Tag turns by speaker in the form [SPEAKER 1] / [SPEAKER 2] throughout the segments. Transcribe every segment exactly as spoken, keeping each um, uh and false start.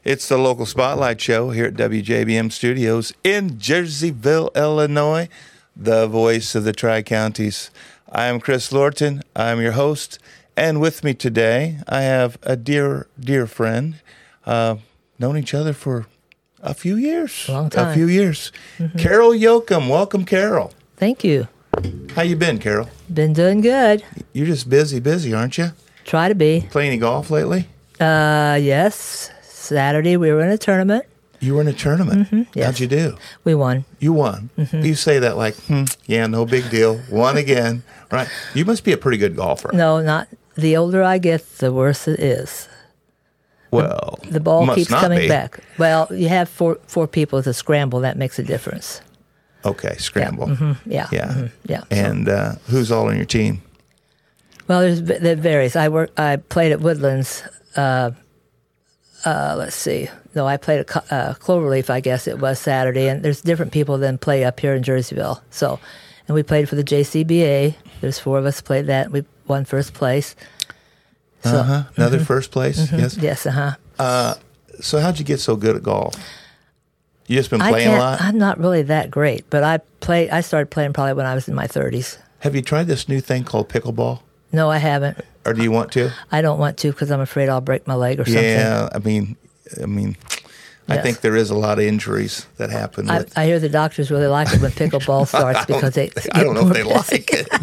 [SPEAKER 1] It's the local spotlight show here at W J B M Studios in Jerseyville, Illinois, the voice of the Tri-Counties. I am Chris Lorton. I'm your host. And with me today, I have a dear, dear friend. Uh, known each other for a few years.
[SPEAKER 2] A long time.
[SPEAKER 1] A few years.
[SPEAKER 2] Mm-hmm.
[SPEAKER 1] Carol Yoakum. Welcome, Carol.
[SPEAKER 2] Thank you.
[SPEAKER 1] How you been, Carol?
[SPEAKER 2] Been doing good.
[SPEAKER 1] You're just busy, busy, aren't you?
[SPEAKER 2] Try to be.
[SPEAKER 1] Play any golf lately?
[SPEAKER 2] Uh, yes. Saturday we were in a tournament.
[SPEAKER 1] You were in a tournament.
[SPEAKER 2] Mm-hmm, yes.
[SPEAKER 1] How'd you do?
[SPEAKER 2] We won.
[SPEAKER 1] You won. Mm-hmm. You say that like, hmm, yeah, no big deal. Won again. Right. You must be a pretty good golfer.
[SPEAKER 2] No, not. The older I get, the worse it is.
[SPEAKER 1] Well,
[SPEAKER 2] the, the ball
[SPEAKER 1] must
[SPEAKER 2] keeps
[SPEAKER 1] not
[SPEAKER 2] coming
[SPEAKER 1] be.
[SPEAKER 2] back. Well, you have four four people to scramble. That makes a difference.
[SPEAKER 1] Okay, scramble.
[SPEAKER 2] Yeah. Mm-hmm. Yeah.
[SPEAKER 1] Yeah.
[SPEAKER 2] Mm-hmm. Yeah.
[SPEAKER 1] And uh, who's all on your team?
[SPEAKER 2] Well, there's that varies. I work. I played at Woodlands. Uh, uh, let's see. No, I played at uh, Cloverleaf. I guess it was Saturday, and there's different people than play up here in Jerseyville. So, and we played for the J C B A. There's four of us played that. We won first place. So,
[SPEAKER 1] uh huh. Another
[SPEAKER 2] mm-hmm.
[SPEAKER 1] first place.
[SPEAKER 2] Mm-hmm.
[SPEAKER 1] Yes.
[SPEAKER 2] Yes. Uh-huh.
[SPEAKER 1] Uh So how'd you get so good at golf? You just been
[SPEAKER 2] I
[SPEAKER 1] playing a
[SPEAKER 2] can't,
[SPEAKER 1] lot.
[SPEAKER 2] I'm not really that great, but I played. I started playing probably when I was in my thirties.
[SPEAKER 1] Have you tried this new thing called pickleball?
[SPEAKER 2] No, I haven't.
[SPEAKER 1] Or do you want to?
[SPEAKER 2] I don't want to because I'm afraid I'll break my leg or something.
[SPEAKER 1] Yeah, I mean, I mean, I
[SPEAKER 2] Yes.
[SPEAKER 1] think there is a lot of injuries that happen.
[SPEAKER 2] I,
[SPEAKER 1] With,
[SPEAKER 2] I hear the doctors really like it when pickleball starts because they.
[SPEAKER 1] I don't know if they
[SPEAKER 2] more
[SPEAKER 1] like it.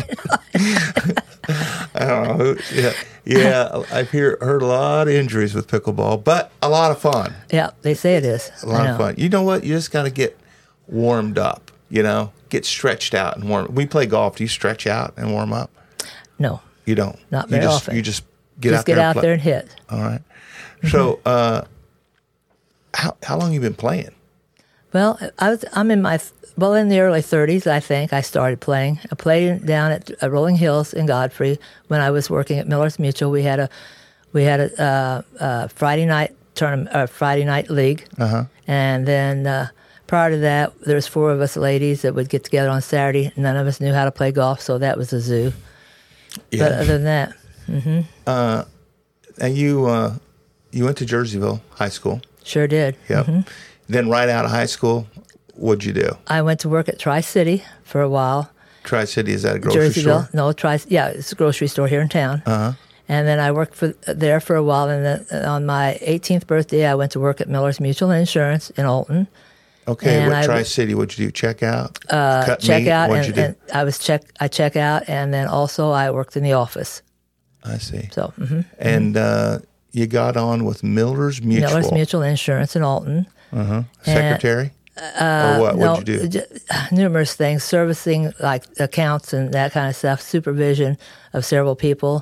[SPEAKER 1] I don't know. Yeah, yeah. I've hear, heard a lot of injuries with pickleball, but a lot of fun.
[SPEAKER 2] Yeah, they say it is.
[SPEAKER 1] A lot
[SPEAKER 2] I
[SPEAKER 1] of
[SPEAKER 2] know.
[SPEAKER 1] fun. You know what? You just got to get warmed up. You know, get stretched out and warm. We play golf. Do you stretch out and warm up?
[SPEAKER 2] No,
[SPEAKER 1] You don't.
[SPEAKER 2] Not
[SPEAKER 1] you
[SPEAKER 2] very
[SPEAKER 1] just,
[SPEAKER 2] often.
[SPEAKER 1] You just get
[SPEAKER 2] just
[SPEAKER 1] out
[SPEAKER 2] get
[SPEAKER 1] there.
[SPEAKER 2] out
[SPEAKER 1] and play.
[SPEAKER 2] there and hit.
[SPEAKER 1] All right. So, uh, how how long you been playing?
[SPEAKER 2] Well, I was. I'm in my well in the early thirties. I think I started playing. I played down at uh, Rolling Hills in Godfrey when I was working at Miller's Mutual. We had a we had a, uh, a Friday night tournament, uh, Friday night league,
[SPEAKER 1] Uh-huh.
[SPEAKER 2] and then uh, prior to that, there was four of us ladies that would get together on Saturday. None of us knew how to play golf, so that was a zoo.
[SPEAKER 1] Yeah.
[SPEAKER 2] But other than that, mm-hmm.
[SPEAKER 1] And you uh, you went to Jerseyville High School.
[SPEAKER 2] Sure did.
[SPEAKER 1] Yep.
[SPEAKER 2] Mm-hmm.
[SPEAKER 1] Then right out of high school, what'd you do?
[SPEAKER 2] I went to work at Tri-City for a while.
[SPEAKER 1] Tri-City, is that a grocery
[SPEAKER 2] Jerseyville.
[SPEAKER 1] store?
[SPEAKER 2] No, Tri. Yeah, it's a grocery store here in town.
[SPEAKER 1] Uh-huh.
[SPEAKER 2] And then I worked for there for a while. And then on my eighteenth birthday, I went to work at Miller's Mutual Insurance in Alton.
[SPEAKER 1] Okay,
[SPEAKER 2] And
[SPEAKER 1] what
[SPEAKER 2] I-
[SPEAKER 1] Tri-City, what'd you do? Check out?
[SPEAKER 2] Uh,
[SPEAKER 1] Cut
[SPEAKER 2] check
[SPEAKER 1] meat?
[SPEAKER 2] out,
[SPEAKER 1] What'd
[SPEAKER 2] and,
[SPEAKER 1] you do?
[SPEAKER 2] and I was check. I check out, and then also I worked in the office.
[SPEAKER 1] I see.
[SPEAKER 2] So mhm.
[SPEAKER 1] And uh, you got on with Miller's Mutual.
[SPEAKER 2] Miller's Mutual Insurance in Alton.
[SPEAKER 1] Uh-huh. Secretary? or what?
[SPEAKER 2] No,
[SPEAKER 1] What'd you do?
[SPEAKER 2] j- numerous things, servicing like accounts and that kind of stuff, supervision of several people,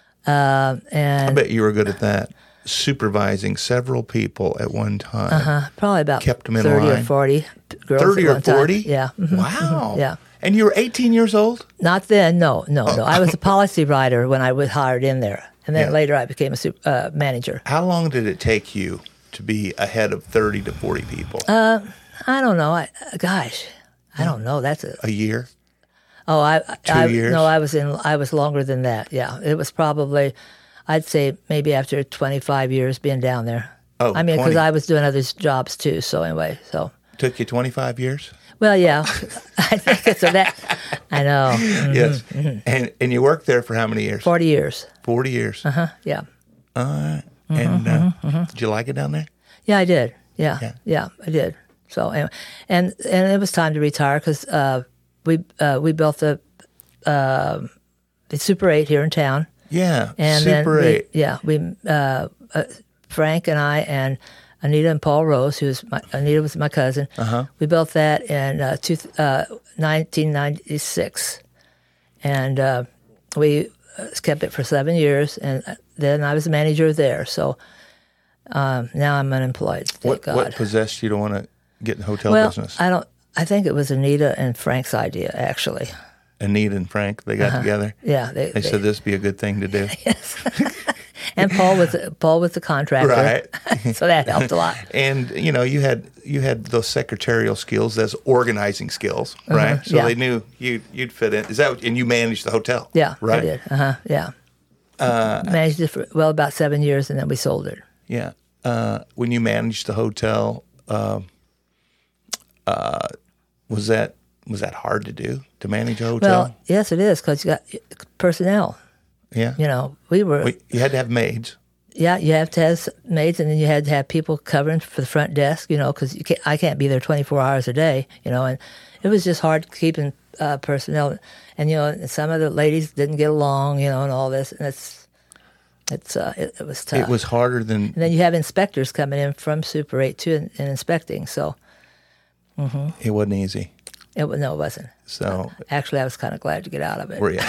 [SPEAKER 2] uh,
[SPEAKER 1] I
[SPEAKER 2] and
[SPEAKER 1] bet you were good at that. Supervising several people at one time.
[SPEAKER 2] uh, probably about
[SPEAKER 1] Kept 'em in
[SPEAKER 2] thirty
[SPEAKER 1] line.
[SPEAKER 2] or forty girls.
[SPEAKER 1] thirty
[SPEAKER 2] at
[SPEAKER 1] or
[SPEAKER 2] one time.
[SPEAKER 1] forty?
[SPEAKER 2] Yeah. mhm.
[SPEAKER 1] Wow.
[SPEAKER 2] Yeah.
[SPEAKER 1] And you were eighteen years old?
[SPEAKER 2] Not then. No, no, no. I was a policy writer when I was hired in there, and then
[SPEAKER 1] Yeah.
[SPEAKER 2] later I became a super, uh, manager.
[SPEAKER 1] How long did it take you to be ahead of thirty to forty people?
[SPEAKER 2] Uh, I don't know. I, gosh, I don't know. That's a
[SPEAKER 1] a year?
[SPEAKER 2] oh, I,
[SPEAKER 1] Two
[SPEAKER 2] I
[SPEAKER 1] years?
[SPEAKER 2] no, I was in. I was longer than that. Yeah, it was probably, I'd say maybe after twenty-five years being down there.
[SPEAKER 1] Oh,
[SPEAKER 2] I mean, because
[SPEAKER 1] twenty.
[SPEAKER 2] I was doing other jobs too. So anyway, so
[SPEAKER 1] Took you twenty-five years?
[SPEAKER 2] well, yeah, I think it's a that. I know. Mhm.
[SPEAKER 1] Yes. And and you worked there for how many years?
[SPEAKER 2] Forty years.
[SPEAKER 1] forty years.
[SPEAKER 2] Uh huh. Yeah.
[SPEAKER 1] All right. And uh, did you like it down there?
[SPEAKER 2] Yeah, I did. Yeah,
[SPEAKER 1] Yeah.
[SPEAKER 2] yeah, I did. So anyway, and and it was time to retire because uh, we uh, we built the uh, the Super Eight here in town,
[SPEAKER 1] Yeah.
[SPEAKER 2] and
[SPEAKER 1] Super
[SPEAKER 2] then we,
[SPEAKER 1] eight.
[SPEAKER 2] yeah, we uh, uh, Frank and I and Anita and Paul Rose, who's my, Anita was my cousin.
[SPEAKER 1] Uh-huh.
[SPEAKER 2] We built that in uh, two, uh, nineteen ninety-six, and uh, we uh, kept it for seven years, and then I was a manager there. So um, now I'm unemployed. Thank
[SPEAKER 1] What
[SPEAKER 2] God.
[SPEAKER 1] what possessed you to want to get in the hotel
[SPEAKER 2] well,
[SPEAKER 1] business?
[SPEAKER 2] I don't. I think it was Anita and Frank's idea, actually.
[SPEAKER 1] Anita and Frank, they got together.
[SPEAKER 2] Yeah, they,
[SPEAKER 1] They said this would be a good thing to do.
[SPEAKER 2] and Paul was Paul was the contractor,
[SPEAKER 1] Right.
[SPEAKER 2] so that helped a lot.
[SPEAKER 1] And you know, you had you had those secretarial skills, those organizing skills, right? So
[SPEAKER 2] yeah.
[SPEAKER 1] they knew you you'd fit in. Is that what, and you managed the hotel?
[SPEAKER 2] Yeah,
[SPEAKER 1] right.
[SPEAKER 2] I did. Uh huh. Yeah, uh, managed it for well about seven years, and then we sold it.
[SPEAKER 1] Yeah. uh, when you managed the hotel, uh, uh, was that was that hard to do to manage a hotel?
[SPEAKER 2] Well, yes, it is because you got personnel.
[SPEAKER 1] Yeah,
[SPEAKER 2] You know, we were.
[SPEAKER 1] well, you had to have maids.
[SPEAKER 2] Yeah, you have to have maids, and then you had to have people covering for the front desk. You know, because can't, I can't be there twenty-four hours a day. You know, and it was just hard keeping uh, personnel. And you know, some of the ladies didn't get along. You know, and all this, and it's it's uh, it, it was tough.
[SPEAKER 1] It was harder than.
[SPEAKER 2] And then you have inspectors coming in from Super eight too, and, and inspecting. So mm-hmm.
[SPEAKER 1] It wasn't easy.
[SPEAKER 2] it was no, it wasn't.
[SPEAKER 1] So
[SPEAKER 2] Actually, I was kind of glad to get out of it.
[SPEAKER 1] were you?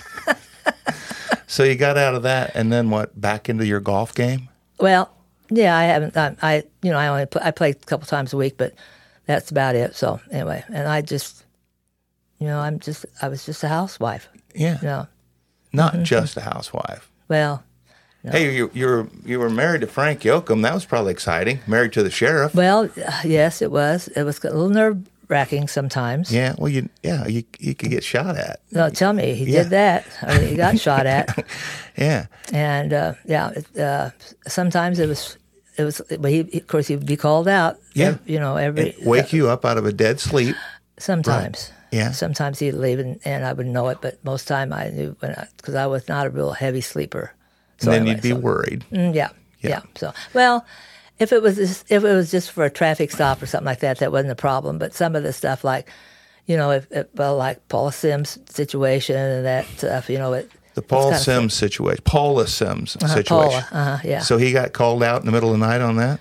[SPEAKER 1] So you got out of that, and then what? Back into your golf game?
[SPEAKER 2] Well, yeah, I haven't. I, I you know, I only play, I play a couple times a week, but that's about it. So anyway, and I just, you know, I'm just, I was just a housewife.
[SPEAKER 1] Yeah,
[SPEAKER 2] You know,
[SPEAKER 1] not
[SPEAKER 2] Mm-hmm.
[SPEAKER 1] just a housewife.
[SPEAKER 2] well,
[SPEAKER 1] Hey, you you were you were married to Frank Yoakum. That was probably exciting. Married to the sheriff.
[SPEAKER 2] well, uh, yes, it was. It was a little nerve wracking sometimes.
[SPEAKER 1] Yeah, well, you yeah you you could get shot at.
[SPEAKER 2] No, tell me, he
[SPEAKER 1] Yeah.
[SPEAKER 2] did that. I mean, he got shot at,
[SPEAKER 1] Yeah,
[SPEAKER 2] and uh, yeah, it, uh, sometimes it was, it was. But he, of course, he'd be called out.
[SPEAKER 1] Yeah.
[SPEAKER 2] ev- you know, every
[SPEAKER 1] It wake you up out of a dead sleep.
[SPEAKER 2] sometimes.
[SPEAKER 1] Yeah.
[SPEAKER 2] Sometimes he'd leave, and, and I wouldn't know it, but most time I knew when because I, I was not a real heavy sleeper. So
[SPEAKER 1] And then
[SPEAKER 2] anyway,
[SPEAKER 1] you'd be
[SPEAKER 2] so-
[SPEAKER 1] worried.
[SPEAKER 2] Mm, yeah,
[SPEAKER 1] Yeah.
[SPEAKER 2] yeah, So, well, if it was just, if it was just for a traffic stop or something like that, that wasn't a problem. But some of the stuff, like, you know, if, if well, like Paula Sims situation and that stuff, you know, it.
[SPEAKER 1] The
[SPEAKER 2] it's
[SPEAKER 1] Paul
[SPEAKER 2] kinda
[SPEAKER 1] Sims situation, Paula Sims situation.
[SPEAKER 2] Paula, uh-huh, yeah.
[SPEAKER 1] So he got called out in the middle of the night on that.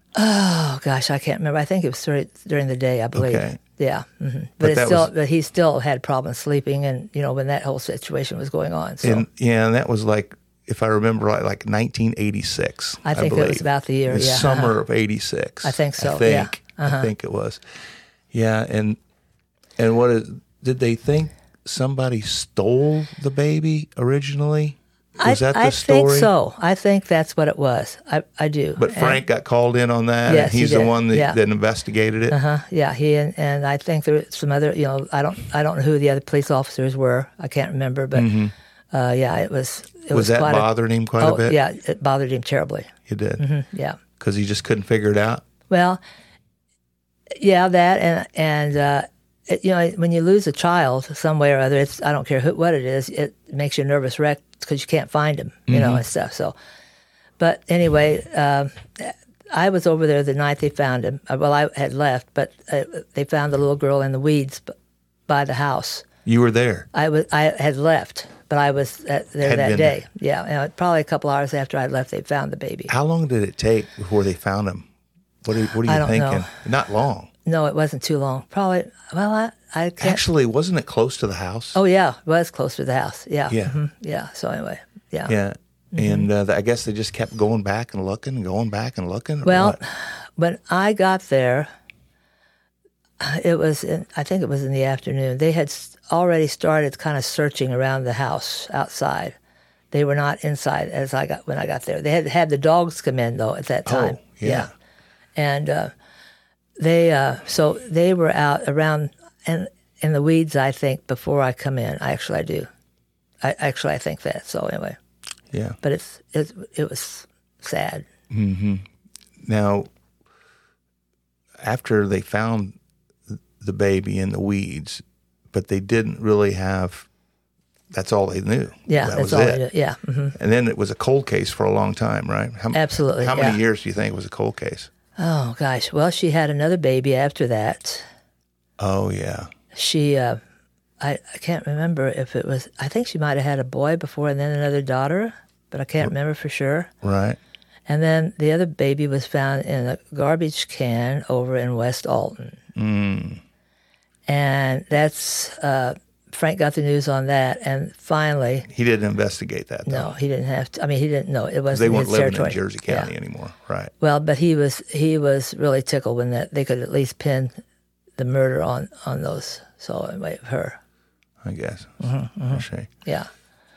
[SPEAKER 2] Oh gosh, I can't remember. I think it was during, during the day, I believe.
[SPEAKER 1] Okay.
[SPEAKER 2] Yeah, hmm but,
[SPEAKER 1] But
[SPEAKER 2] it's
[SPEAKER 1] that
[SPEAKER 2] still,
[SPEAKER 1] was-
[SPEAKER 2] but he still had problems sleeping, and you know when that whole situation was going on. So
[SPEAKER 1] And yeah, and that was like, if I remember right, like nineteen eighty-six.
[SPEAKER 2] I think it was
[SPEAKER 1] believe.
[SPEAKER 2] about the year,
[SPEAKER 1] The
[SPEAKER 2] yeah,
[SPEAKER 1] summer
[SPEAKER 2] uh-huh.
[SPEAKER 1] of eighty-six.
[SPEAKER 2] I think so,
[SPEAKER 1] I think.
[SPEAKER 2] yeah. Uh-huh.
[SPEAKER 1] I think it was. Yeah, and and what is, did they think somebody stole the baby originally? Was
[SPEAKER 2] I,
[SPEAKER 1] that the
[SPEAKER 2] I
[SPEAKER 1] story?
[SPEAKER 2] think so. I think that's what it was. I, I do.
[SPEAKER 1] But
[SPEAKER 2] And-
[SPEAKER 1] Frank got called in on that,
[SPEAKER 2] Yes,
[SPEAKER 1] and
[SPEAKER 2] he
[SPEAKER 1] he's the
[SPEAKER 2] did.
[SPEAKER 1] one that,
[SPEAKER 2] Yeah.
[SPEAKER 1] that investigated it.
[SPEAKER 2] Uh-huh. Yeah, he and, and I think there were some other, you know, I don't I don't know who the other police officers were. I can't remember, but uh, yeah, it was. It
[SPEAKER 1] Mm-hmm. Was that
[SPEAKER 2] quite
[SPEAKER 1] bothering him quite
[SPEAKER 2] a,
[SPEAKER 1] a
[SPEAKER 2] oh,
[SPEAKER 1] bit?
[SPEAKER 2] yeah, it bothered him terribly.
[SPEAKER 1] It did.
[SPEAKER 2] Hmm Yeah.
[SPEAKER 1] Because he just couldn't figure it out.
[SPEAKER 2] Well, yeah, that and and uh, it, you know when you lose a child some way or other, it's I don't care who, what it is, it makes you a nervous wreck because you can't find him, you know, and stuff. So, but anyway, um, I was over there the night they found him. Uh, Well, I had left, but uh, they found the little girl in the weeds b- by the house.
[SPEAKER 1] You were there.
[SPEAKER 2] I was I had left, but I was at, there
[SPEAKER 1] Had
[SPEAKER 2] that
[SPEAKER 1] been
[SPEAKER 2] day. Yeah, and probably a couple hours after I left, they found the baby.
[SPEAKER 1] How long did it take before they found him? What are, you- what are you
[SPEAKER 2] I don't
[SPEAKER 1] thinking?
[SPEAKER 2] know.
[SPEAKER 1] Not long.
[SPEAKER 2] No, it wasn't too long. Probably. Well, I I can't.
[SPEAKER 1] Actually, wasn't it close to the house?
[SPEAKER 2] Oh yeah, it was close to the house. Yeah.
[SPEAKER 1] Yeah.
[SPEAKER 2] mhm, Yeah. So anyway, yeah.
[SPEAKER 1] Yeah.
[SPEAKER 2] Mm-hmm.
[SPEAKER 1] And uh, I guess they just kept going back and looking and going back and looking. or
[SPEAKER 2] Well,
[SPEAKER 1] what?
[SPEAKER 2] when I got there, it was in, I think it was in the afternoon. They had s- already started kind of searching around the house outside. They were not inside as I got when I got there. They had had the dogs come in though at that time.
[SPEAKER 1] Oh, yeah.
[SPEAKER 2] And uh, they uh, so they were out around and in the weeds. I think before I come in. Actually, I do. I actually I think that. So anyway.
[SPEAKER 1] Yeah.
[SPEAKER 2] But it's it, it was sad.
[SPEAKER 1] Now, after they found the baby in the weeds, but they didn't really have, that's all they knew.
[SPEAKER 2] Yeah,
[SPEAKER 1] that
[SPEAKER 2] that's
[SPEAKER 1] was
[SPEAKER 2] all
[SPEAKER 1] it.
[SPEAKER 2] I do. Yeah, hmm
[SPEAKER 1] And then it was a cold case for a long time, right? How,
[SPEAKER 2] Absolutely,
[SPEAKER 1] How many
[SPEAKER 2] yeah.
[SPEAKER 1] years do you think it was a cold case?
[SPEAKER 2] Oh gosh. Well, she had another baby after that.
[SPEAKER 1] Oh, yeah.
[SPEAKER 2] She, uh, I I can't remember if it was. I think she might have had a boy before and then another daughter, but I can't remember for sure.
[SPEAKER 1] Right.
[SPEAKER 2] And then the other baby was found in a garbage can over in West Alton.
[SPEAKER 1] Mm.
[SPEAKER 2] And that's uh, Frank got the news on that, and finally,
[SPEAKER 1] He didn't investigate that, though.
[SPEAKER 2] no, he didn't have to. I mean, he didn't know it wasn't
[SPEAKER 1] They
[SPEAKER 2] his
[SPEAKER 1] weren't living
[SPEAKER 2] territory.
[SPEAKER 1] in Jersey
[SPEAKER 2] Yeah.
[SPEAKER 1] County anymore. Right.
[SPEAKER 2] Well, but he was he was really tickled when that they could at least pin the murder on on those. So anyway, her,
[SPEAKER 1] I guess.
[SPEAKER 2] Mm-hmm,
[SPEAKER 1] For sure.
[SPEAKER 2] yeah.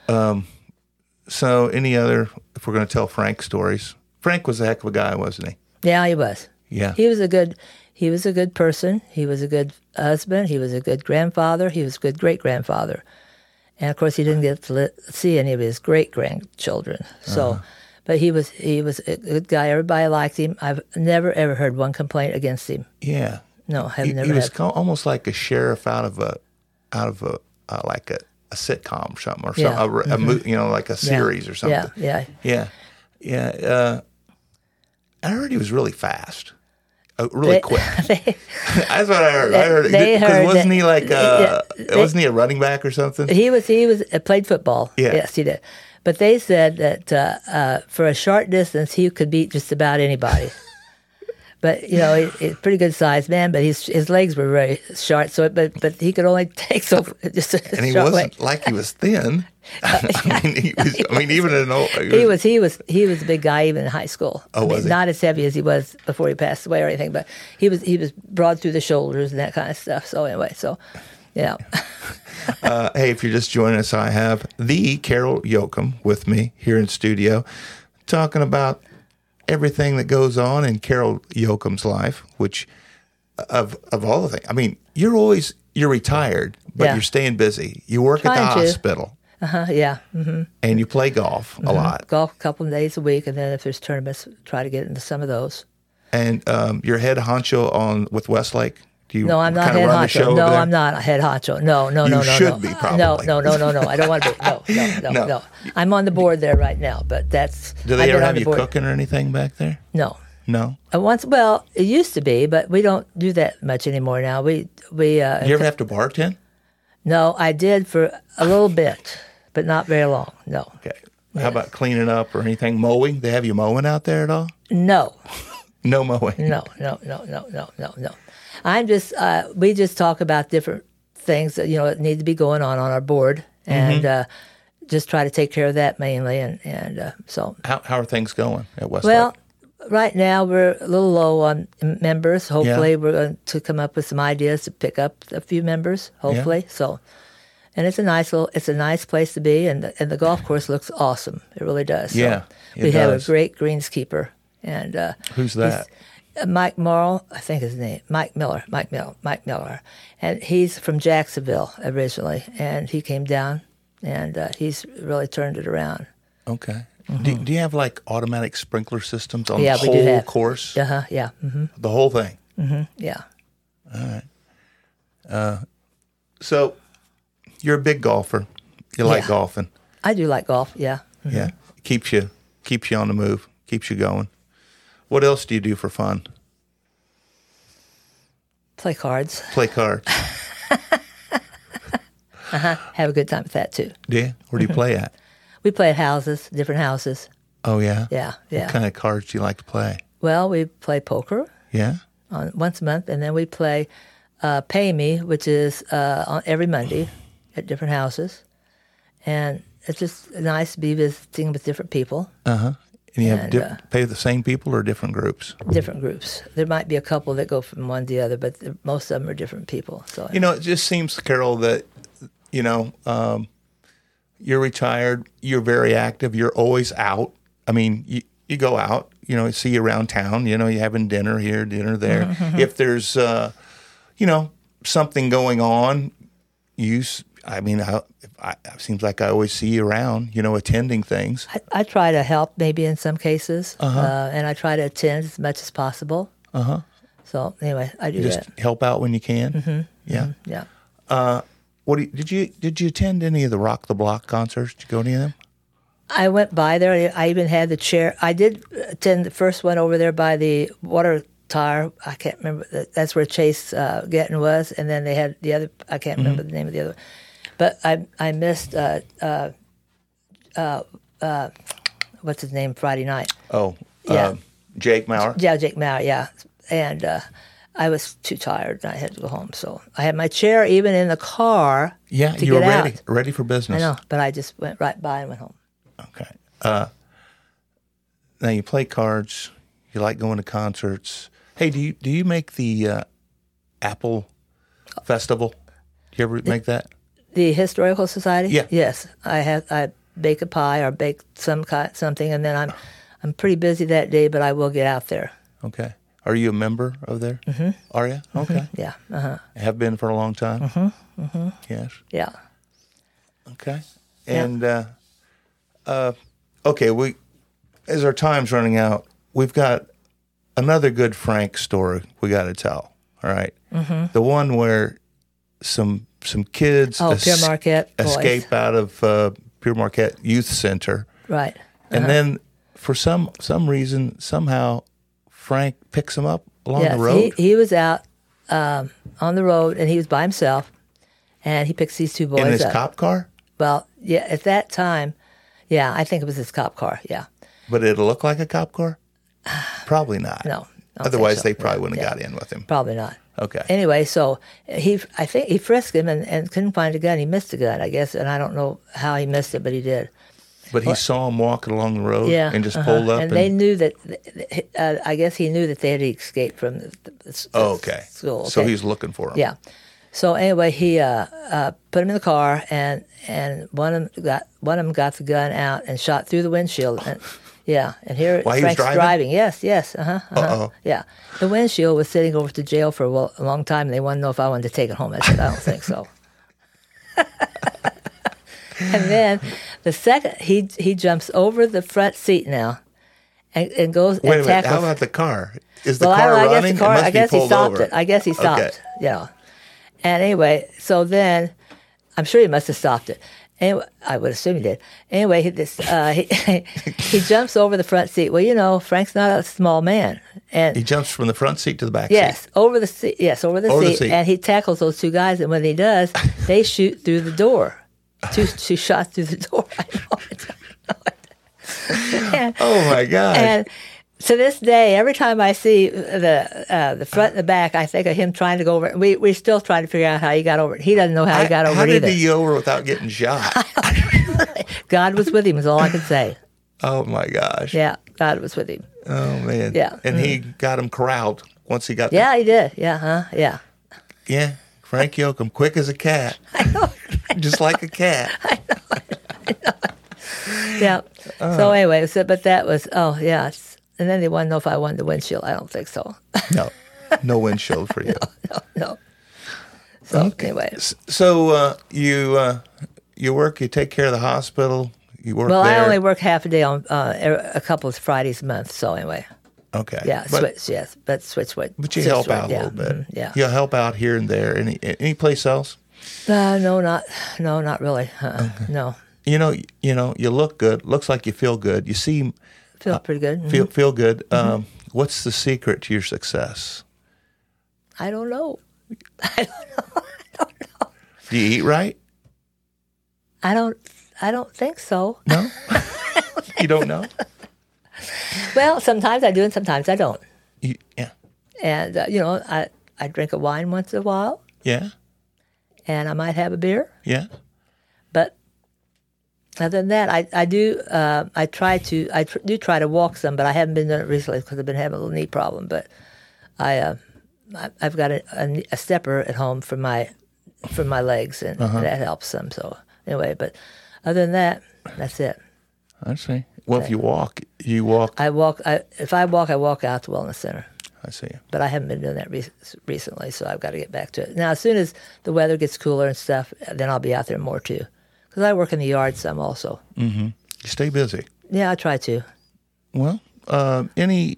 [SPEAKER 1] So, any other, if we're going to tell Frank stories, Frank was a heck of a guy, wasn't he?
[SPEAKER 2] Yeah, he was.
[SPEAKER 1] Yeah.
[SPEAKER 2] He was a good. He was a good person. He was a good husband. He was a good grandfather. He was a good great grandfather, and of course, he didn't get to li- see any of his great grandchildren. So, But he was he was a good guy. Everybody liked him. I've never ever heard one complaint against him.
[SPEAKER 1] Yeah.
[SPEAKER 2] No, I've
[SPEAKER 1] He,
[SPEAKER 2] never.
[SPEAKER 1] he was
[SPEAKER 2] had.
[SPEAKER 1] co- almost like a sheriff out of a, out of a, uh, like a, a sitcom or something, or
[SPEAKER 2] Yeah.
[SPEAKER 1] something, a, a mo- you know, like a series or something.
[SPEAKER 2] Yeah, yeah.
[SPEAKER 1] Yeah. Yeah. Uh, I heard he was really fast, uh, really
[SPEAKER 2] They-
[SPEAKER 1] quick.
[SPEAKER 2] they-
[SPEAKER 1] That's what I heard. I heard
[SPEAKER 2] they
[SPEAKER 1] because
[SPEAKER 2] heard
[SPEAKER 1] wasn't
[SPEAKER 2] that-
[SPEAKER 1] he like uh,
[SPEAKER 2] they-
[SPEAKER 1] wasn't he a running back or something?
[SPEAKER 2] He was he was uh, played football.
[SPEAKER 1] Yeah.
[SPEAKER 2] Yes, he did. But they said that uh, uh, for a short distance, he could beat just about anybody. But you know, he, he's a pretty good sized man. But his his legs were very short. So, but but he could only take so just a
[SPEAKER 1] And he
[SPEAKER 2] short
[SPEAKER 1] wasn't
[SPEAKER 2] way.
[SPEAKER 1] like he was thin. I mean, he was. I mean, even in old,
[SPEAKER 2] He was he was he was a big guy even in high school.
[SPEAKER 1] Oh,
[SPEAKER 2] I mean,
[SPEAKER 1] was he?
[SPEAKER 2] Not as heavy as he was before he passed away or anything, but he was he was broad through the shoulders and that kind of stuff. So anyway, so yeah,
[SPEAKER 1] Uh, hey, if you're just joining us, I have the Carol Yoakum with me here in studio, talking about everything that goes on in Carol Yoakum's life, which of of all the things. I mean, you're always you're retired, but
[SPEAKER 2] Yeah.
[SPEAKER 1] you're staying busy. You work at the
[SPEAKER 2] Trying to.
[SPEAKER 1] hospital,
[SPEAKER 2] uh-huh, yeah. hmm
[SPEAKER 1] and you play golf a lot.
[SPEAKER 2] Golf a couple of days a week, and then if there's tournaments, try to get into some of those.
[SPEAKER 1] And um, you're head honcho on with Westlake. Do you
[SPEAKER 2] No, I'm not
[SPEAKER 1] kinda
[SPEAKER 2] head
[SPEAKER 1] run the show
[SPEAKER 2] honcho.
[SPEAKER 1] over
[SPEAKER 2] No,
[SPEAKER 1] there?
[SPEAKER 2] I'm not a head honcho. No, no,
[SPEAKER 1] You
[SPEAKER 2] no, no,
[SPEAKER 1] should
[SPEAKER 2] no.
[SPEAKER 1] be,
[SPEAKER 2] No,
[SPEAKER 1] probably.
[SPEAKER 2] no, no, no, no. I don't want to be. No, no, no,
[SPEAKER 1] No.
[SPEAKER 2] no, I'm on the board there right now, but that's.
[SPEAKER 1] Do they
[SPEAKER 2] I've been
[SPEAKER 1] ever
[SPEAKER 2] on
[SPEAKER 1] have
[SPEAKER 2] the
[SPEAKER 1] you
[SPEAKER 2] board.
[SPEAKER 1] cooking or anything back there?
[SPEAKER 2] No.
[SPEAKER 1] No.
[SPEAKER 2] Uh, once, well, it used to be, but we don't do that much anymore now. We we. Uh,
[SPEAKER 1] You ever have to bartend?
[SPEAKER 2] no, I did for a little bit, but not very long. No,
[SPEAKER 1] Okay. How about cleaning up or anything? Mowing? They have you mowing out there at all?
[SPEAKER 2] no,
[SPEAKER 1] No mowing.
[SPEAKER 2] no, no, no, no, no, no, no. I'm just. Uh, we just talk about different things that you know that need to be going on on our board, and uh, just try to take care of that mainly. And and uh, so,
[SPEAKER 1] How how are things going at Westlake?
[SPEAKER 2] well, right now we're a little low on m- members. Hopefully, we're going to come up with some ideas to pick up a few members. Hopefully, so. And it's a nice little, it's a nice place to be, and the, and the golf course looks awesome. It really does. So
[SPEAKER 1] Yeah, it
[SPEAKER 2] we have
[SPEAKER 1] does.
[SPEAKER 2] a great greenskeeper, and uh,
[SPEAKER 1] Who's that?
[SPEAKER 2] he's, uh, Mike Morrill, I think his name, Mike Miller, Mike Miller, Mike Miller, and he's from Jacksonville originally, and he came down, and uh, he's really turned it around.
[SPEAKER 1] Okay. Do, do you have like automatic sprinkler systems on
[SPEAKER 2] Mm-hmm. Yeah,
[SPEAKER 1] the
[SPEAKER 2] we do
[SPEAKER 1] whole
[SPEAKER 2] have.
[SPEAKER 1] course?
[SPEAKER 2] Uh huh. Yeah. hmm
[SPEAKER 1] The whole thing.
[SPEAKER 2] Yeah.
[SPEAKER 1] So you're a big golfer. You like
[SPEAKER 2] Yeah.
[SPEAKER 1] golfing.
[SPEAKER 2] I do like golf. Yeah. Mhm.
[SPEAKER 1] Yeah. Keeps you keeps you on the move. Keeps you going. What else do you do for fun?
[SPEAKER 2] Play cards.
[SPEAKER 1] Play cards.
[SPEAKER 2] Have a good time with that too.
[SPEAKER 1] Do you? Where do you play at?
[SPEAKER 2] We play at houses, different houses.
[SPEAKER 1] Oh yeah.
[SPEAKER 2] Yeah. Yeah.
[SPEAKER 1] What kind of cards do you like to play?
[SPEAKER 2] Well, we play poker
[SPEAKER 1] Yeah.
[SPEAKER 2] on once a month, and then we play uh, Pay Me, which is uh, on every Monday at different houses, and it's just nice to be visiting with different people,
[SPEAKER 1] Uh huh. And you have
[SPEAKER 2] And,
[SPEAKER 1] diff-
[SPEAKER 2] uh,
[SPEAKER 1] pay the same people or different groups?
[SPEAKER 2] different groups. There might be a couple that go from one to the other, but the- most of them are different people. So
[SPEAKER 1] You know, it just seems, Carol, that, you know, um, you're retired, you're very active, you're always out. I mean, you, you go out, you know, see you around town, you know, you're having dinner here, dinner there.
[SPEAKER 2] Mm-hmm.
[SPEAKER 1] If there's, uh, you know, something going on, you, s- I mean, I, I, it seems like I always see you around, you know, attending things.
[SPEAKER 2] I, I try to help maybe in some cases,
[SPEAKER 1] Uh-huh.
[SPEAKER 2] uh, and I try to attend as much as possible.
[SPEAKER 1] Uh huh.
[SPEAKER 2] So anyway, I do
[SPEAKER 1] Just
[SPEAKER 2] that.
[SPEAKER 1] help out when you can. Mm-hmm. Yeah.
[SPEAKER 2] Yeah.
[SPEAKER 1] What do you, did you did you attend any of the Rock the Block concerts? Did you go to any of them?
[SPEAKER 2] I went by there. I even had the chair. I did attend the first one over there by the water tower. I can't remember. That's where Chase uh, Gettin was, and then they had the other. I can't remember the name of the other. But I I missed uh, uh, uh, uh, what's his name Friday night.
[SPEAKER 1] Oh,
[SPEAKER 2] Yeah.
[SPEAKER 1] uh, Jake Maurer.
[SPEAKER 2] Yeah, Jake Maurer. Yeah, and uh, I was too tired. And I had to go home. So I had my chair even in the car.
[SPEAKER 1] Yeah,
[SPEAKER 2] to
[SPEAKER 1] you were
[SPEAKER 2] get
[SPEAKER 1] ready,
[SPEAKER 2] out.
[SPEAKER 1] ready for business.
[SPEAKER 2] I know, but I just went right by and went home.
[SPEAKER 1] Okay. Uh, now you play cards. You like going to concerts. Hey, do you do you make the uh, Apple Festival? Do you ever make that?
[SPEAKER 2] The Historical Society?
[SPEAKER 1] Yeah.
[SPEAKER 2] Yes. I have I bake a pie or bake some ki- something, and then I'm I'm pretty busy that day, but I will get out there.
[SPEAKER 1] Okay. Are you a member of there? Mm-hmm. Are you? Okay.
[SPEAKER 2] Yeah. Uh-huh.
[SPEAKER 1] Have been for a long time? Mm-hmm. Mm-hmm. Yes.
[SPEAKER 2] Yeah.
[SPEAKER 1] Okay. And uh, uh, okay, we as our time's running out, we've got another good Frank story we got to tell. All right, mm-hmm. the one where some some kids
[SPEAKER 2] oh,
[SPEAKER 1] es-
[SPEAKER 2] Pure Marquette
[SPEAKER 1] escape
[SPEAKER 2] boys.
[SPEAKER 1] out of uh, Pure Marquette Youth Center,
[SPEAKER 2] right? Uh-huh.
[SPEAKER 1] And then for some some reason somehow Frank picks them up along
[SPEAKER 2] yes,
[SPEAKER 1] the road.
[SPEAKER 2] He, he was out um, on the road and he was by himself, and he picks these two boys
[SPEAKER 1] in his
[SPEAKER 2] up.
[SPEAKER 1] cop car.
[SPEAKER 2] Well, yeah, at that time, yeah, I think it was his cop car. Yeah,
[SPEAKER 1] but it'll look like a cop car. Probably not.
[SPEAKER 2] No.
[SPEAKER 1] Otherwise,
[SPEAKER 2] so.
[SPEAKER 1] they probably
[SPEAKER 2] yeah,
[SPEAKER 1] wouldn't
[SPEAKER 2] yeah.
[SPEAKER 1] have got in with him.
[SPEAKER 2] Probably not.
[SPEAKER 1] Okay.
[SPEAKER 2] Anyway, so he, I think he frisked him and, and couldn't find a gun. He missed a gun, I guess, and I don't know how he missed it, but he did.
[SPEAKER 1] But he
[SPEAKER 2] well,
[SPEAKER 1] saw him walking along the road
[SPEAKER 2] yeah,
[SPEAKER 1] and just
[SPEAKER 2] uh-huh.
[SPEAKER 1] pulled up.
[SPEAKER 2] And,
[SPEAKER 1] and
[SPEAKER 2] they knew that, uh, I guess he knew that they had escaped from the, the, the
[SPEAKER 1] oh, okay.
[SPEAKER 2] school. Okay?
[SPEAKER 1] So he's looking for him.
[SPEAKER 2] Yeah. So anyway, he uh, uh, put him in the car, and and one of them got one of them got the gun out and shot through the windshield. And, yeah, and here
[SPEAKER 1] While he was
[SPEAKER 2] Frank's
[SPEAKER 1] driving?
[SPEAKER 2] driving. Yes, yes, uh huh. Uh-huh.
[SPEAKER 1] Uh-oh.
[SPEAKER 2] Yeah, the windshield was sitting over to jail for a, well, a long time. And they wanted to know if I wanted to take it home. I said I don't think so. And then the second he he jumps over the front seat now, and, and goes
[SPEAKER 1] Wait
[SPEAKER 2] and
[SPEAKER 1] a minute.
[SPEAKER 2] tackles.
[SPEAKER 1] How about the car? Is the
[SPEAKER 2] well,
[SPEAKER 1] car
[SPEAKER 2] I, I guess
[SPEAKER 1] running?
[SPEAKER 2] the car.
[SPEAKER 1] It must
[SPEAKER 2] I
[SPEAKER 1] be
[SPEAKER 2] guess he
[SPEAKER 1] pulled
[SPEAKER 2] stopped
[SPEAKER 1] over.
[SPEAKER 2] it. I guess he stopped.
[SPEAKER 1] Okay.
[SPEAKER 2] You know. And anyway, so then I'm sure he must have stopped it. Anyway, I would assume he did. Anyway, he, this, uh, he, he jumps over the front seat. Well, you know, Frank's not a small man, and
[SPEAKER 1] He jumps from the front seat to the back
[SPEAKER 2] yes,
[SPEAKER 1] seat.
[SPEAKER 2] over the seat. Yes, over the,
[SPEAKER 1] Over the
[SPEAKER 2] seat,
[SPEAKER 1] seat.
[SPEAKER 2] and he tackles those two guys. And when he does, they shoot through the door. Two two shots through the door. I know. and,
[SPEAKER 1] Oh my gosh.
[SPEAKER 2] and to this day, every time I see the uh, the front and the back, I think of him trying to go over it. We, we're still trying to figure out how he got over it. He doesn't know how he got over
[SPEAKER 1] How
[SPEAKER 2] it
[SPEAKER 1] did
[SPEAKER 2] either.
[SPEAKER 1] he get over without getting shot?
[SPEAKER 2] God was with him is all I can say.
[SPEAKER 1] Oh my gosh.
[SPEAKER 2] Yeah, God was with him.
[SPEAKER 1] Oh man.
[SPEAKER 2] Yeah.
[SPEAKER 1] And he got him corralled once he got
[SPEAKER 2] Yeah, he did. Yeah, huh? Yeah.
[SPEAKER 1] the, yeah. Frank Yoakum, quick as a cat.
[SPEAKER 2] I know.
[SPEAKER 1] Just like a cat.
[SPEAKER 2] Yeah.
[SPEAKER 1] Uh.
[SPEAKER 2] So anyway, so but that was oh yeah. It's, and then they wanted to know if I wanted the windshield. I don't think so.
[SPEAKER 1] No. No windshield for you.
[SPEAKER 2] no, no. So
[SPEAKER 1] Okay.
[SPEAKER 2] anyway.
[SPEAKER 1] S- So uh, you uh, you work, you take care of the hospital, you work
[SPEAKER 2] Well,
[SPEAKER 1] there.
[SPEAKER 2] I only work half a day on uh, er- a couple of Fridays a month. So anyway,
[SPEAKER 1] Okay.
[SPEAKER 2] yeah,
[SPEAKER 1] But,
[SPEAKER 2] switch, yes, but switch what.
[SPEAKER 1] but you
[SPEAKER 2] switch
[SPEAKER 1] help
[SPEAKER 2] what,
[SPEAKER 1] out a
[SPEAKER 2] yeah,
[SPEAKER 1] little bit.
[SPEAKER 2] mhm, yeah.
[SPEAKER 1] You help out here and there. Any any place else?
[SPEAKER 2] Uh, no, not no, not really. Uh, No,
[SPEAKER 1] You know, you know, you look good. Looks like you feel good. You seem
[SPEAKER 2] feel pretty good. Mhm.
[SPEAKER 1] feel feel good. Um, what's the secret to your success?
[SPEAKER 2] I don't know. I don't know.
[SPEAKER 1] Do you eat right?
[SPEAKER 2] I don't. I don't think so.
[SPEAKER 1] No. You don't know?
[SPEAKER 2] Well, sometimes I do, and sometimes I don't.
[SPEAKER 1] You, yeah.
[SPEAKER 2] And uh, you know, I I drink a wine once in a while,
[SPEAKER 1] Yeah.
[SPEAKER 2] and I might have a beer.
[SPEAKER 1] Yeah.
[SPEAKER 2] But other than that, I I do uh, I try to I tr- do try to walk some, but I haven't been doing it recently because I've been having a little knee problem. But I uh, I- I've got a, a, a stepper at home for my for my legs, and
[SPEAKER 1] Uh-huh.
[SPEAKER 2] that helps some. So anyway, but other than that, that's it.
[SPEAKER 1] I see. Well, if you walk, you walk.
[SPEAKER 2] I walk. I, if I walk, I walk out to Wellness Center.
[SPEAKER 1] I see.
[SPEAKER 2] But I haven't been doing that re- recently, so I've got to get back to it. Now, as soon as the weather gets cooler and stuff, then I'll be out there more too. Because I work in the yard some also.
[SPEAKER 1] Mm-hmm. You stay busy.
[SPEAKER 2] Yeah, I try to.
[SPEAKER 1] Well, uh, any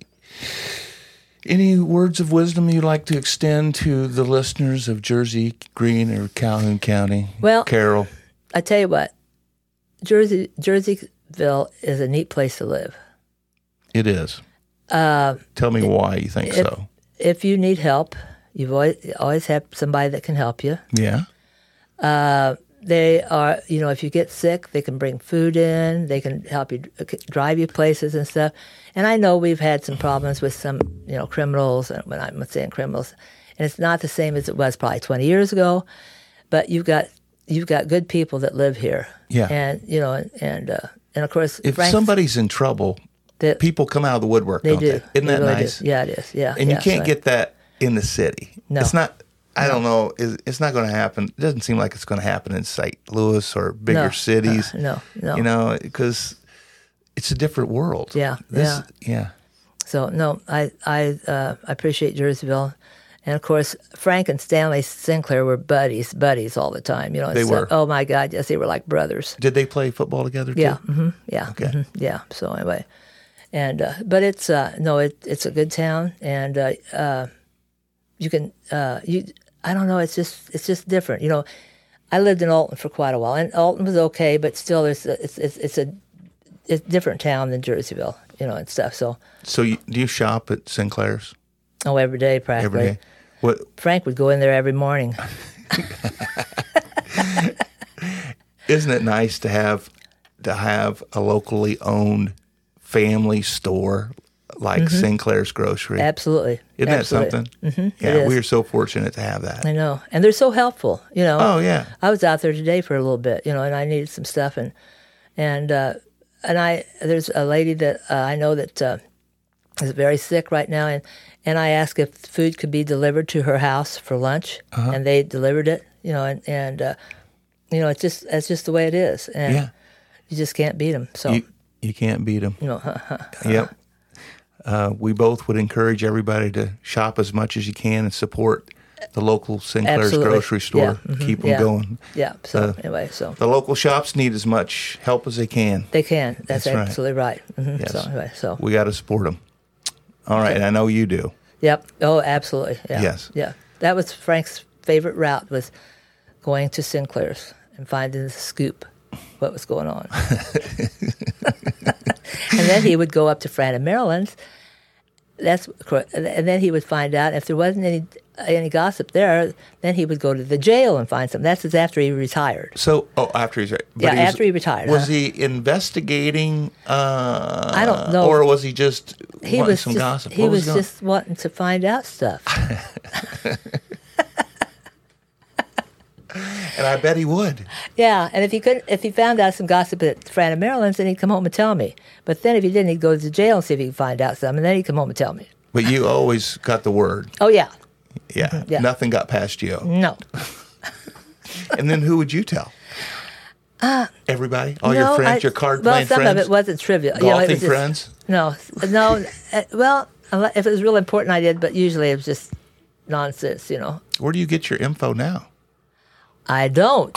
[SPEAKER 1] any words of wisdom you'd like to extend to the listeners of Jersey, Green, or Calhoun County?
[SPEAKER 2] Well,
[SPEAKER 1] Carol.
[SPEAKER 2] I tell you what, Jersey Jerseyville is a neat place to live.
[SPEAKER 1] It is.
[SPEAKER 2] Uh,
[SPEAKER 1] Tell me why you think
[SPEAKER 2] if,
[SPEAKER 1] so.
[SPEAKER 2] If you need help, you've always always have somebody that can help you.
[SPEAKER 1] Yeah.
[SPEAKER 2] Uh, they are, you know, if you get sick, they can bring food in. They can help you drive you places and stuff. And I know we've had some problems with some, you know, criminals. And when I'm saying criminals, and it's not the same as it was probably twenty years ago. But you've got you've got good people that live here.
[SPEAKER 1] Yeah.
[SPEAKER 2] And you know, and and, uh, and of course,
[SPEAKER 1] If
[SPEAKER 2] Frank's-
[SPEAKER 1] somebody's in trouble,
[SPEAKER 2] that
[SPEAKER 1] people come out of the woodwork,
[SPEAKER 2] they
[SPEAKER 1] don't
[SPEAKER 2] do.
[SPEAKER 1] they? Isn't
[SPEAKER 2] They
[SPEAKER 1] that
[SPEAKER 2] really
[SPEAKER 1] nice?
[SPEAKER 2] do. Yeah, it is. Yeah.
[SPEAKER 1] And
[SPEAKER 2] yeah,
[SPEAKER 1] you can't
[SPEAKER 2] so-
[SPEAKER 1] get that in the city.
[SPEAKER 2] No.
[SPEAKER 1] It's not, I don't know, it's it's not going to happen. It doesn't seem like it's going to happen in Saint Louis or bigger
[SPEAKER 2] No,
[SPEAKER 1] cities.
[SPEAKER 2] uh, no, no.
[SPEAKER 1] You know, because it's a different world.
[SPEAKER 2] Yeah,
[SPEAKER 1] This, yeah.
[SPEAKER 2] So no, I I uh, appreciate Jerseyville, and of course Frank and Stanley Sinclair were buddies, buddies all the time. You know,
[SPEAKER 1] They
[SPEAKER 2] it's,
[SPEAKER 1] were.
[SPEAKER 2] uh, oh my God, yes, they were like brothers.
[SPEAKER 1] Did they play football together too?
[SPEAKER 2] Yeah, hmm yeah,
[SPEAKER 1] Okay.
[SPEAKER 2] mhm, yeah. So anyway, And uh, but it's uh, no, it, it's a good town, and uh, uh, you can uh, you. I don't know. It's just it's just different. You know, I lived in Alton for quite a while, and Alton was okay, but still, there's a, it's it's it's a it's a different town than Jerseyville, you know, and stuff. So
[SPEAKER 1] So you, do you shop at Sinclair's
[SPEAKER 2] oh, every day practically.
[SPEAKER 1] every day? What
[SPEAKER 2] Frank would go in there every morning.
[SPEAKER 1] isn't it nice to have to have a locally owned family store like
[SPEAKER 2] Mm-hmm.
[SPEAKER 1] Sinclair's Grocery?
[SPEAKER 2] Absolutely.
[SPEAKER 1] Isn't
[SPEAKER 2] Absolutely.
[SPEAKER 1] that something?
[SPEAKER 2] Mm-hmm.
[SPEAKER 1] Yeah,
[SPEAKER 2] It is.
[SPEAKER 1] we are so fortunate to have that.
[SPEAKER 2] I know, and they're so helpful. You know.
[SPEAKER 1] Oh yeah.
[SPEAKER 2] I was out there today for a little bit, you know, and I needed some stuff, and and uh, and I there's a lady that uh, I know that uh, is very sick right now, and and I asked if food could be delivered to her house for lunch,
[SPEAKER 1] Uh-huh.
[SPEAKER 2] and they delivered it, you know, and and uh, you know, it's just it's just the way it is, and
[SPEAKER 1] Yeah.
[SPEAKER 2] you just can't beat them. So
[SPEAKER 1] You you can't beat them.
[SPEAKER 2] you know,
[SPEAKER 1] Yep. Uh, we both would encourage everybody to shop as much as you can and support the local Sinclair's
[SPEAKER 2] Absolutely.
[SPEAKER 1] grocery store.
[SPEAKER 2] Yeah. Mhm.
[SPEAKER 1] Keep them
[SPEAKER 2] Yeah.
[SPEAKER 1] going.
[SPEAKER 2] yeah. So
[SPEAKER 1] Uh,
[SPEAKER 2] anyway, so
[SPEAKER 1] The local shops need as much help as they can.
[SPEAKER 2] they can. That's,
[SPEAKER 1] That's right.
[SPEAKER 2] absolutely right. hmm
[SPEAKER 1] Yes.
[SPEAKER 2] So anyway, so
[SPEAKER 1] We got to support them. All right, and I know you do.
[SPEAKER 2] yep. Oh, absolutely. Yeah.
[SPEAKER 1] Yes.
[SPEAKER 2] Yeah. That was Frank's favorite route, was going to Sinclair's and finding the scoop, what was going on. And then he would go up to Fran and Maryland's. That's correct. And then he would find out if there wasn't any any gossip there. Then he would go to the jail and find some. That's after he retired.
[SPEAKER 1] So, oh, after he's right. But
[SPEAKER 2] Yeah,
[SPEAKER 1] he was-
[SPEAKER 2] after he retired,
[SPEAKER 1] Was
[SPEAKER 2] huh?
[SPEAKER 1] he investigating? Uh,
[SPEAKER 2] I don't know.
[SPEAKER 1] Or was he just
[SPEAKER 2] He
[SPEAKER 1] wanting
[SPEAKER 2] was
[SPEAKER 1] some
[SPEAKER 2] just,
[SPEAKER 1] gossip?
[SPEAKER 2] He
[SPEAKER 1] What
[SPEAKER 2] was
[SPEAKER 1] going-
[SPEAKER 2] just wanting to find out stuff.
[SPEAKER 1] and I bet he would.
[SPEAKER 2] Yeah, and if he could, if he found out some gossip at Fran and Maryland's, then he'd come home and tell me. But then if he didn't, he'd go to jail and see if he could find out some, and then he'd come home and tell me.
[SPEAKER 1] But you always got the word.
[SPEAKER 2] Oh yeah,
[SPEAKER 1] Yeah.
[SPEAKER 2] Yeah.
[SPEAKER 1] Nothing got past you.
[SPEAKER 2] no,
[SPEAKER 1] And then who would you tell? Everybody? All
[SPEAKER 2] no,
[SPEAKER 1] your friends,
[SPEAKER 2] I-
[SPEAKER 1] your card
[SPEAKER 2] well,
[SPEAKER 1] playing
[SPEAKER 2] some
[SPEAKER 1] friends?
[SPEAKER 2] of it wasn't trivial. You know,
[SPEAKER 1] Golfing
[SPEAKER 2] it was just-
[SPEAKER 1] friends?
[SPEAKER 2] No, no. uh, well, unle- if it was real important, I did. But usually it was just nonsense. You know,
[SPEAKER 1] Where do you get your info now?
[SPEAKER 2] I don't.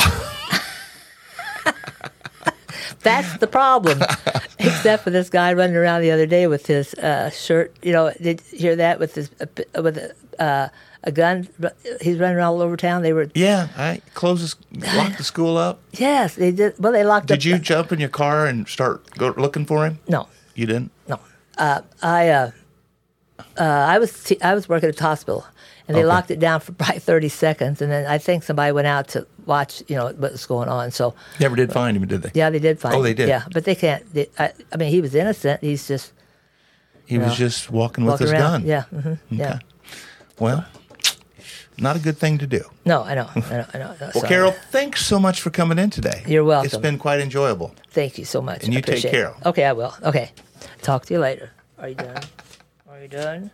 [SPEAKER 2] That's the problem. Except for this guy running around the other day with his uh, shirt. You know, did you hear that with his uh, p- with a, uh, a gun? He's running all over town. They were
[SPEAKER 1] Yeah, I close the, lock the school up.
[SPEAKER 2] yes, they did. Well, they locked up.
[SPEAKER 1] Did you jump in your car and start go looking for him?
[SPEAKER 2] No,
[SPEAKER 1] You didn't?
[SPEAKER 2] no. Uh, I uh, uh, I was t- I was working at the hospital, and they
[SPEAKER 1] Okay.
[SPEAKER 2] locked it down for probably thirty seconds, and then I think somebody went out to watch, you know, what was going on. So
[SPEAKER 1] Never did find him, did they?
[SPEAKER 2] yeah, they did find.
[SPEAKER 1] Oh,
[SPEAKER 2] him.
[SPEAKER 1] they did?
[SPEAKER 2] Yeah, but they can't. They, I, I mean, he was innocent. He's just
[SPEAKER 1] He was
[SPEAKER 2] No.
[SPEAKER 1] just walking with
[SPEAKER 2] walking
[SPEAKER 1] his
[SPEAKER 2] around.
[SPEAKER 1] gun.
[SPEAKER 2] Yeah, hmm yeah.
[SPEAKER 1] Okay. Well, not a good thing to do.
[SPEAKER 2] No, I know, I know, I know.
[SPEAKER 1] Well, Carol, thanks so much for coming in today.
[SPEAKER 2] You're welcome.
[SPEAKER 1] It's been quite enjoyable.
[SPEAKER 2] Thank you so much.
[SPEAKER 1] And
[SPEAKER 2] I
[SPEAKER 1] you take
[SPEAKER 2] appreciate
[SPEAKER 1] care.
[SPEAKER 2] it. Okay, I will. Okay, talk to you later. Are you done? Are you done?